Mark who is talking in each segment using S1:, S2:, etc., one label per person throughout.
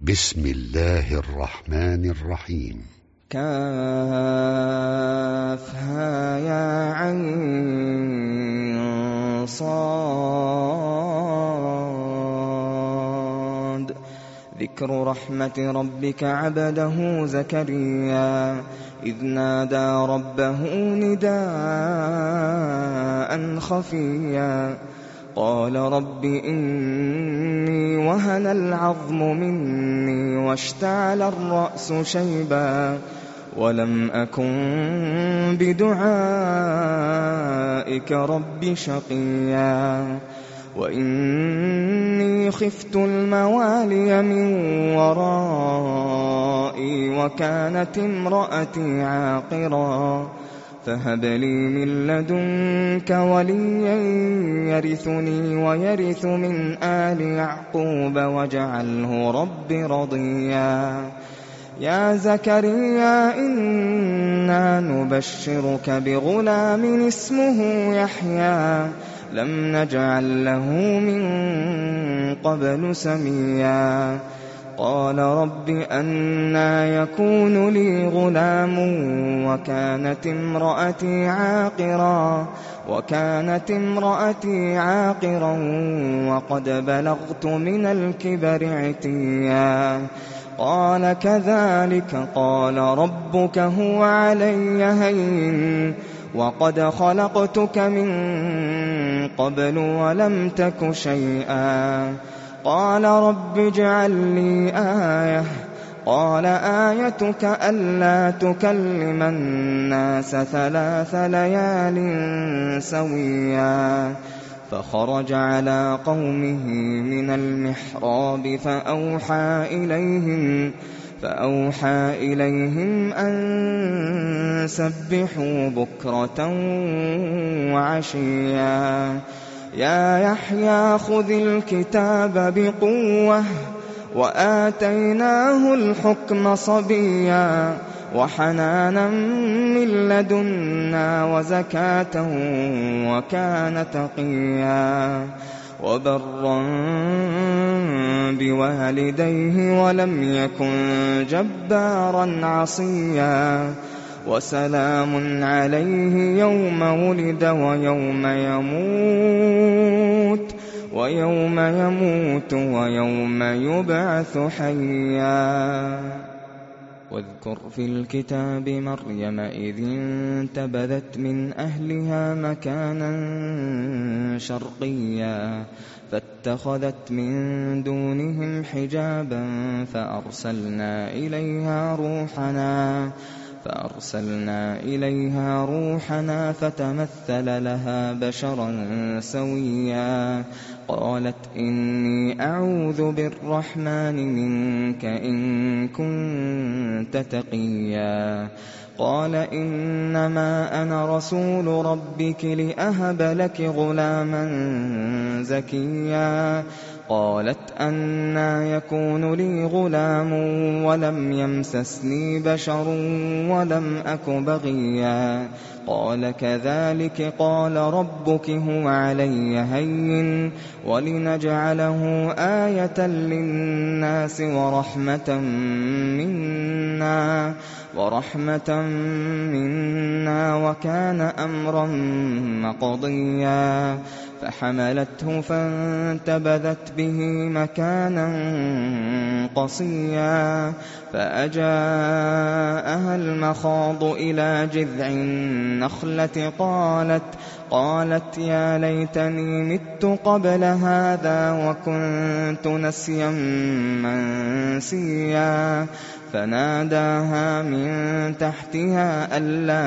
S1: بسم الله الرحمن الرحيم.
S2: كافها يا عين صاد. ذكر رحمة ربك عبده زكريا إذ نادى ربه نداء خفيا قال رب إني وهن العظم مني واشتعل الرأس شيبا ولم أكن بدعائك رب شقيا وإني خفت الموالي من ورائي وكانت امرأتي عاقرا فهب لي من لدنك وليا يرثني ويرث من آل يعقوب واجعله رب رضيا. يا زكريا إنا نبشرك بغلام اسمه يحيى لم نجعل له من قبل سميا. قال رب أنى يكون لي غلام وكانت امرأتي عاقرا وقد بلغت من الكبر عتيا. قال كذلك قال ربك هو علي هين وقد خلقتك من قبل ولم تك شيئا. قال رب اجعل لي آية قال آيتك ألا تكلم الناس 3 ليال سويا. فخرج على قومه من المحراب فأوحى إليهم أن سبحوا بكرة وعشيا. يا يحيى خذ الكتاب بقوة وآتيناه الحكم صبيا وحنانا من لدنا وزكاة وكان تقيا وبرا بوالديه ولم يكن جبارا عصيا. وسلام عليه يوم ولد ويوم يموت ويوم يبعث حيا. واذكر في الكتاب مريم إذ انتبذت من أهلها مكانا شرقيا فاتخذت من دونهم حجابا فأرسلنا إليها روحنا فتمثل لها بشرا سويا. قالت إني أعوذ بالرحمن منك إن كنت تقيا. قال إنما أنا رسول ربك لأهب لك غلاما زكيا. قالت أنى يكون لي غلام ولم يمسسني بشر ولم أك بغيا. قال كذلك قال ربك هو علي هين ولنجعله آية للناس ورحمة منا وكان أمرا مقضيا. فحملته فانتبذت به مكانا قصيا فأجاءها المخاض إلى جذع النخلة قالت يا ليتني مت قبل هذا وكنت نسيا منسيا. فناداها من تحتها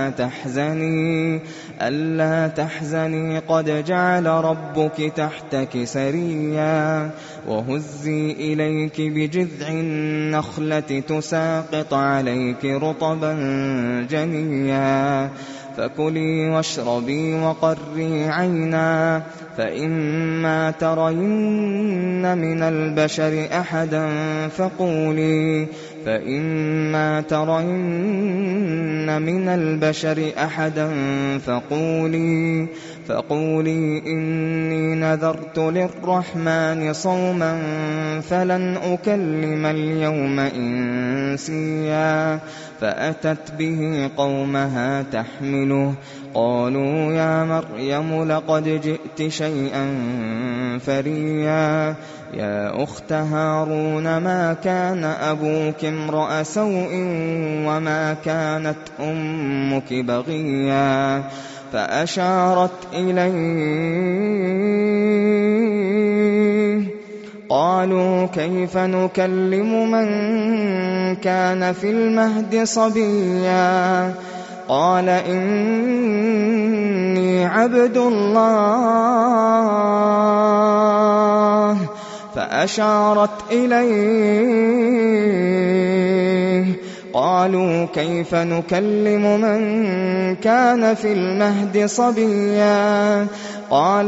S2: ألا تحزني قد جعل ربك تحتك سريا. وهزي إليك بجذع النخلة تساقط عليك رطبا جنيا. فكلي واشربي وقري عينا فإما ترين من البشر أحدا فقولي إني نذرت للرحمن صوما فلن أكلم اليوم إنسيا فأتت به قومها تحمله قالوا يا مريم لقد جئت شيئا فريا يا أخت هارون ما كان أبوك امرأ سوء وما كانت أمك بغيا فأشارت إليه قالوا كيف نكلم من كان في المهد صبيا قال إني عبد الله فأشارت إليه قالوا كيف نكلم من كان في المهد صبيا قال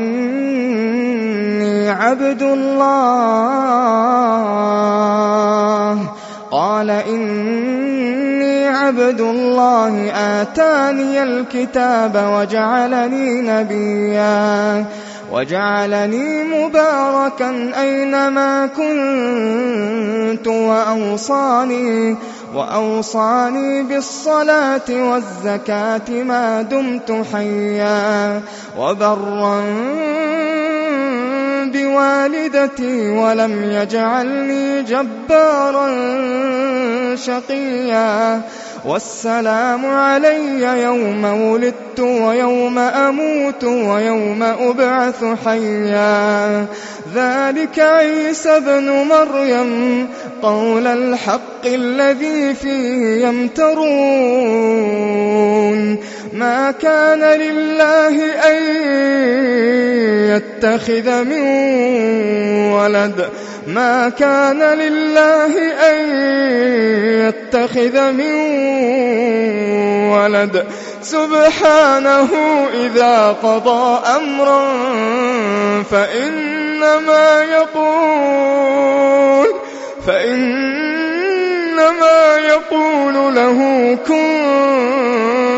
S2: إني عبد الله آتاني الكتاب وجعلني نبيا وجعلني مباركا أينما كنت وأوصاني بالصلاة والزكاة ما دمت حيا وبرا بوالدتي ولم يجعلني جبارا شقيا والسلام علي يوم ولدت ويوم أموت ويوم أبعث حيا ذلك عيسى ابن مريم قول الحق الذي فيه يمترون ما كان لله أن يتخذ من ولد سبحانه إذا قضى أمرا فإنما يقول له كن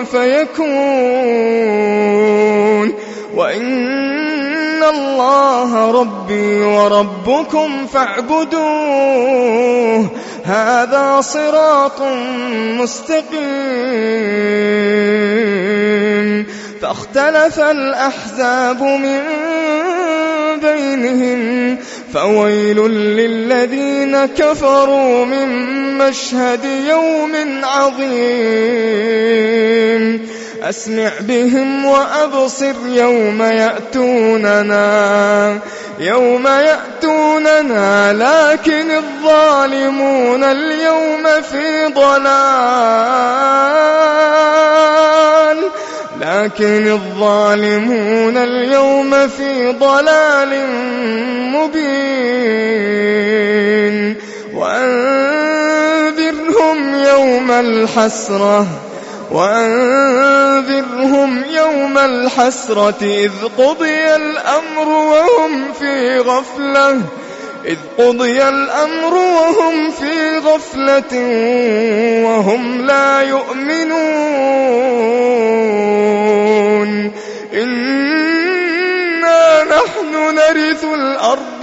S2: فيكون وإن الله ربي وربكم فاعبدوه هذا صراط مستقيم فاختلف الأحزاب من بينهم فويل للذين كفروا من مشهد يوم عظيم أسمع بهم وأبصر يوم يأتوننا لكن الظالمون اليوم في ضلال مبين وأنذرهم يوم الحسرة إذ قضي الأمر وهم في غفلة وهم لا يؤمنون إنا نحن نرث الأرض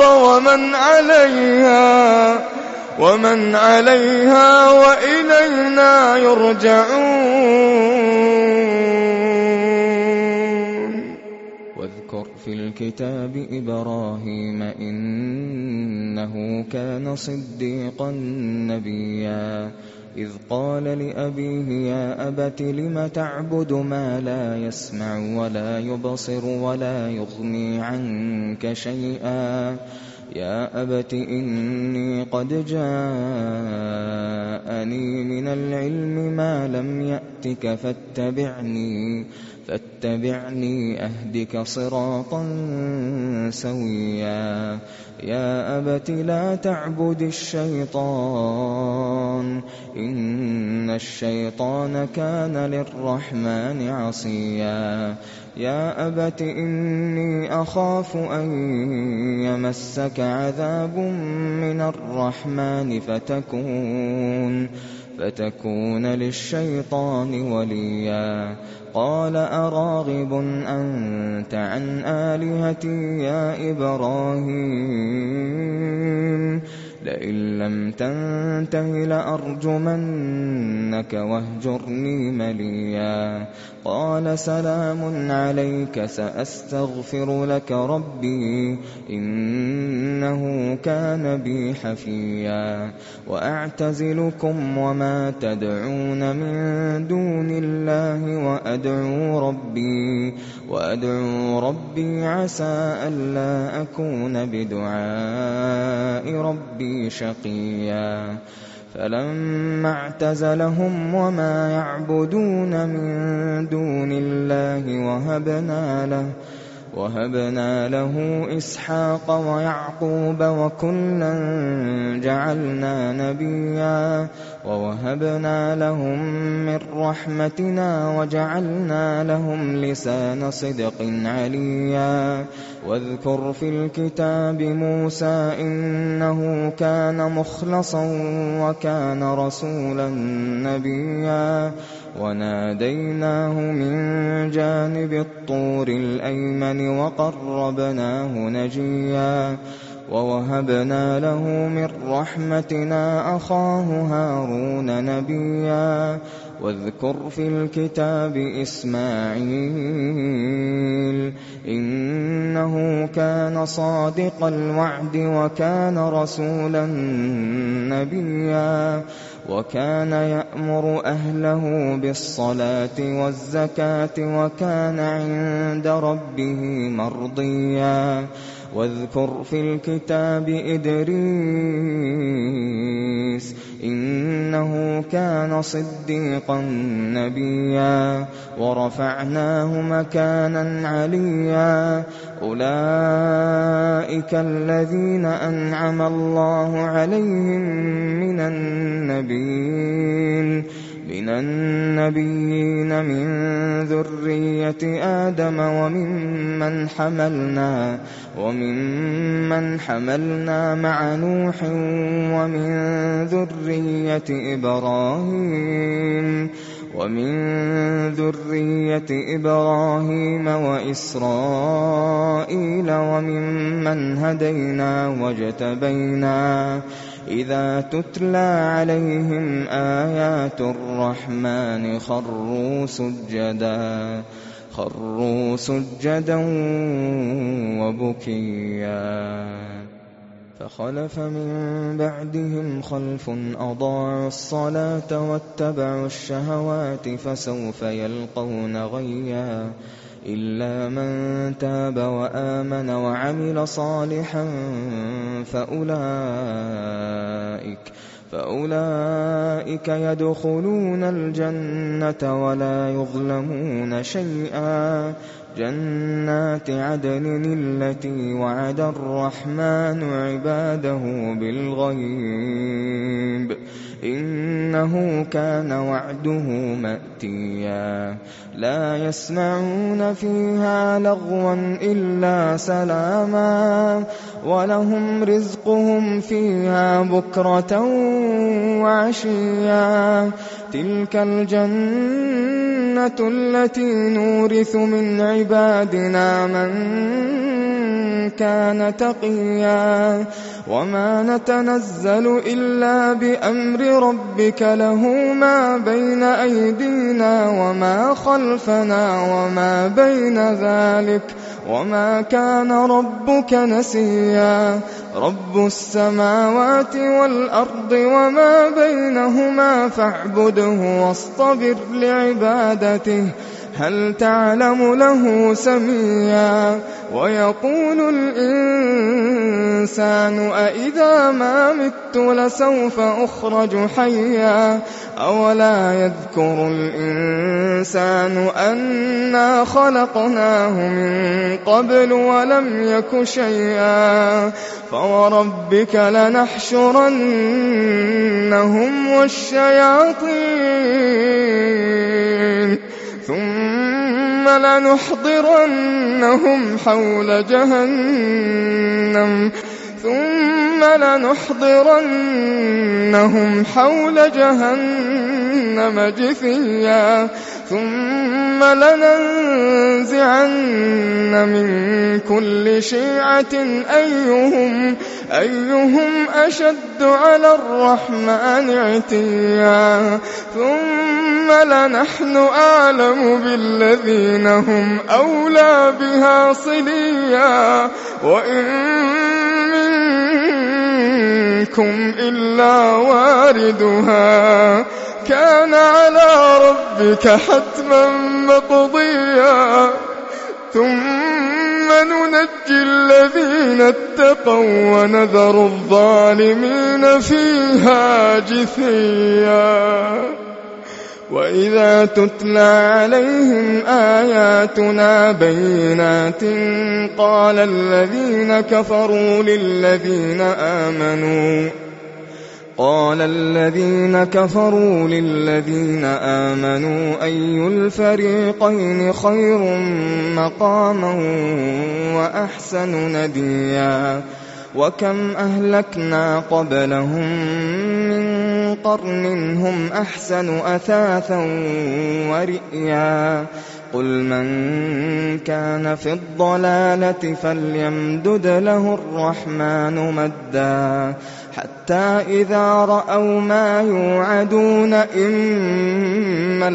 S2: ومن عليها وإلينا يرجعون واذكر في الكتاب إبراهيم إنه كان صديقا نبيا إذ قال لأبيه يا أبت لم تعبد ما لا يسمع ولا يبصر ولا يغني عنك شيئا يا أبت إني قد جاءني من العلم ما لم يأتك فاتبعني أهدك صراطا سويا يا أبت لا تعبد الشيطان إن الشيطان كان للرحمن عصيا يا أبت إني أخاف أن يمسك عذاب من الرحمن
S3: فتكون للشيطان وليا. قال أراغب أنت عن آلهتي يا إبراهيم لئن لم تنته لأرجمنك واهجرني مليا. قال سلام عليك سأستغفر لك ربي إنه كان بي حفيا. وأعتزلكم وما تدعون من دون الله وأدعو ربي عسى ألا أكون بدعاء ربي شقيا. فلما اعتزلهم وما يعبدون من دون الله وهبنا له إسحاق ويعقوب وكلا جعلنا نبيا. ووهبنا لهم من رحمتنا وجعلنا لهم لسان صدق عليا. واذكر في الكتاب موسى إنه كان مخلصا وكان رسولا نبيا. وناديناه من جانب الطور الأيمن وقربناه نجيا. ووهبنا له من رحمتنا أخاه هارون نبيا. واذكر في الكتاب إسماعيل إنه كان صادق الوعد وكان رسولا نبيا. وكان يأمر أهله بالصلاة والزكاة وكان عند ربه مرضيا. واذكر في الكتاب إدريس إنه كان صديقا نبيا. ورفعناه مكانا عليا. أولئك الذين أنعم الله عليهم من النبيين من ذرية آدم وممن حملنا مع نوح ومن ذرية إبراهيم وإسرائيل وممن هدينا واجتبينا. إذا تتلى عليهم آيات الرحمن خروا سجدا وبكيا. فخلف من بعدهم خلف أضاعوا الصلاة واتبعوا الشهوات فسوف يلقون غيا. إلا من تاب وآمن وعمل صالحا فأولئك يدخلون الجنة ولا يظلمون شيئا. جنات عدن التي وعد الرحمن عباده بالغيب إنه كان وعده مأتيا. لا يسمعون فيها لغوا إلا سلاما ولهم رزقهم فيها بكرة وعشيا. تلك الجنة التي نورث من عبادنا من كان تقيا. وما نتنزل إلا بأمر ربك له ما بين أيدينا وما خلفنا وما بين ذلك وما كان ربك نسيا. رب السماوات والأرض وما بينهما فاعبده واصطبر لعبادته هل تعلم له سميا. ويقول الإنسان أإذا ما مت لسوف أخرج حيا. أولا يذكر الإنسان أنا خلقناه من قبل ولم يك شيئا. فوربك لنحشرنهم والشياطين ثم لنحضرنهم حول جهنم
S2: ثم لنحضرنهم حول جهنم جثيا ثم لننزعن من كل شيعة أيهم أشد على الرحمن عتيا ثم لنحن أعلم بالذين هم أولى بها صليا وإن منكم إلا واردها كان على ربك حتما مقضيا ثم ننجي الذين اتقوا ونذر الظالمين فيها جثيا وإذا تتلى عليهم آياتنا بينات قال الذين كفروا للذين آمنوا أي الفريقين خير مقاما وأحسن نديا وكم أهلكنا قبلهم من قرن هم أحسن أثاثا ورئيا قل من كان في الضلالة فليمدد له الرحمن مدا حتى إذا رأوا ما يوعدون إما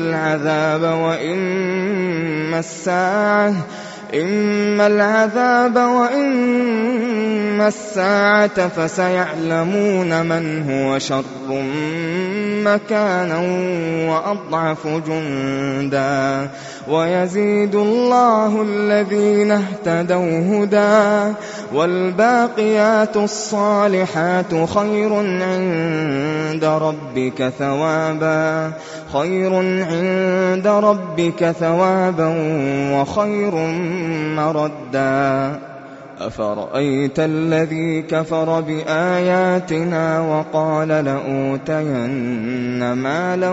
S2: العذاب وإما الساعة فسيعلمون من هو شر مكانا وأضعف جندا ويزيد الله الذين اهتدوا هدى والباقيات الصالحات خير عند ربك ثوابا وخير مردا أفرأيت الذي كفر بآياتنا وقال لأوتين مالا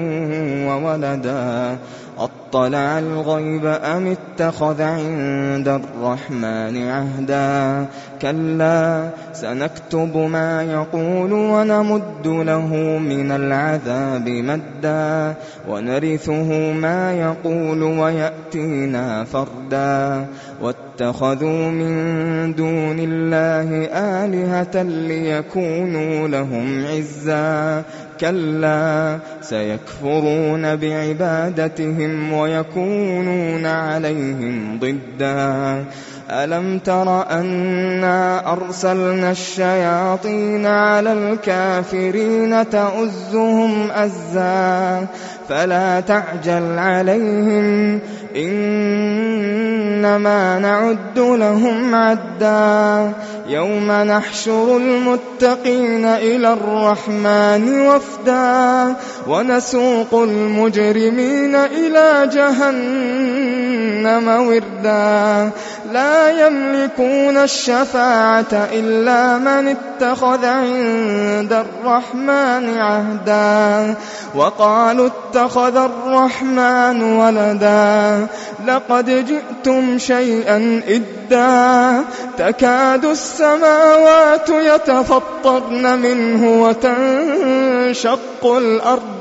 S2: وولدا أطلع الغيب أم اتخذ عند الرحمن عهدا كلا سنكتب ما يقول ونمد له من العذاب مدا ونرثه ما يقول ويأتينا فردا واتخذوا من دون الله آلهة ليكونوا لهم عزا كلا سيكفرون بعبادتهم ويكونون عليهم ضدا ألم تر أنا أرسلنا الشياطين على الكافرين تؤزهم أزا فلا تعجل عليهم إنما نعد لهم عدا يوم نحشر المتقين إلى الرحمن وفدا ونسوق المجرمين إلى جهنم وردا لا يملكون الشفاعة إلا من اتخذ عند الرحمن عهدا وقالوا اتخذ الرحمن ولدا لقد جئتم شيئا إدا تكاد السماوات يتفطرن منه وتنشق الأرض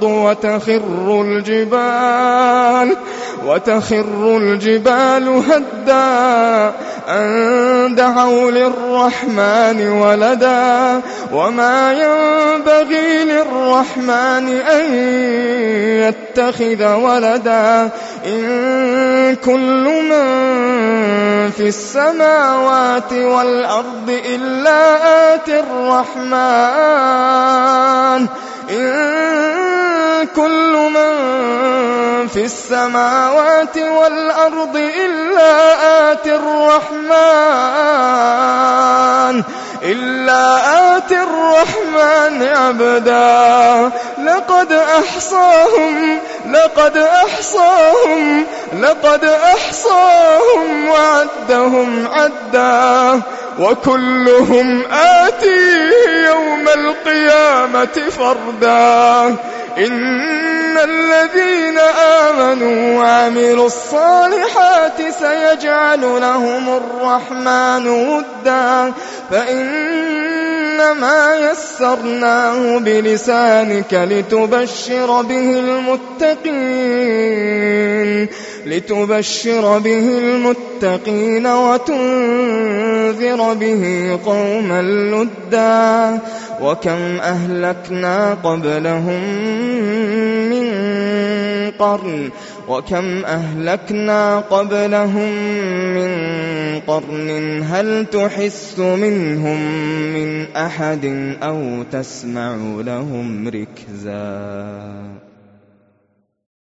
S2: وتخر الجبال هدا أن دعوا للرحمن ولدا وما ينبغي للرحمن أن يتخذ ولدا إن كل من في السماوات والأرض إلا آتي الرحمن كل من في السماوات والأرض إلا آتي الرحمن عبدا لقد أحصاهم وعدهم عدا وكلهم آتيه يوم القيامة فردا إن إن الذين آمنوا وعملوا الصالحات سيجعل لهم الرحمن ودا فإنما يسرناه بلسانك لتبشر به المتقين وتنذر به قوما لدا وكم أهلكنا قبلهم من قرن هل تحس منهم من أحد أو تسمع لهم ركزا.